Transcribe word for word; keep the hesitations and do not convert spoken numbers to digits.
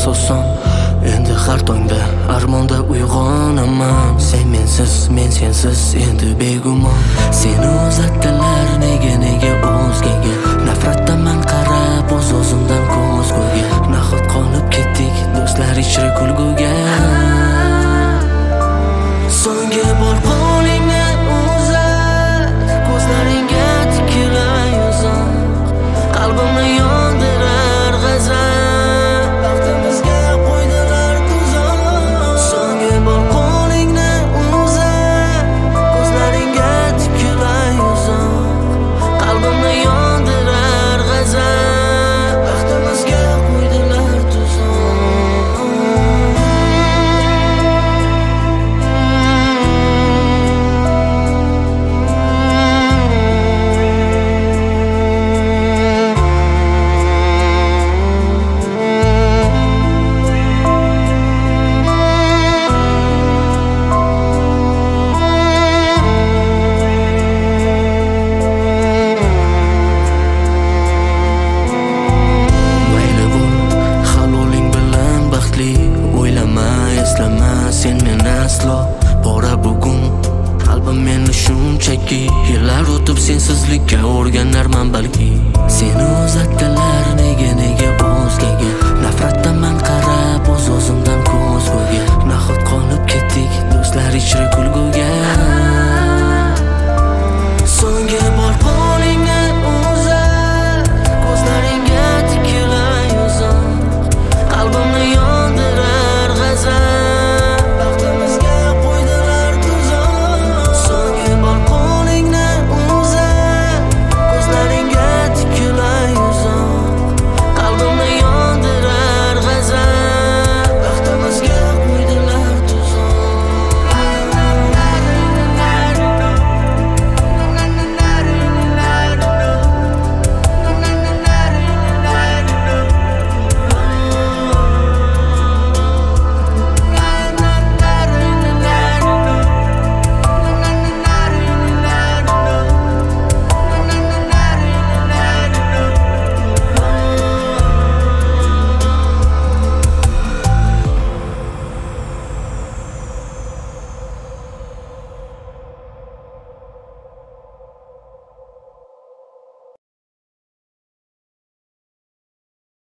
asosan. Endi har tongda armonda uyg'onaman. Sen mensiz, men sensiz endi begumon. Seni uzatdilar nega nega o'zgaga. Nafratdaman qarab o'z-o'zimdan ko'z qo'ygan. Nahot qolib ketdik do'stlar ichra kulguga. So'nggi bor qo'lingni uzat, ko'zlaringga tikilay uzoq. Qalbimni yondirar g'azab, baxtimizga qo'ydilar tuzoq. So'nggi bor qo'lingni uzat, ko'zlaringga tikilay uzoq. Qalbimni yondirar g'azab, baxtimizga qo'ydilar tuzoq. Sen men aslo bora bugun. Qalbim meni shunchaki yillar o'tib sensizlikka o'rganarman balki. Seni uzatdilar nega nega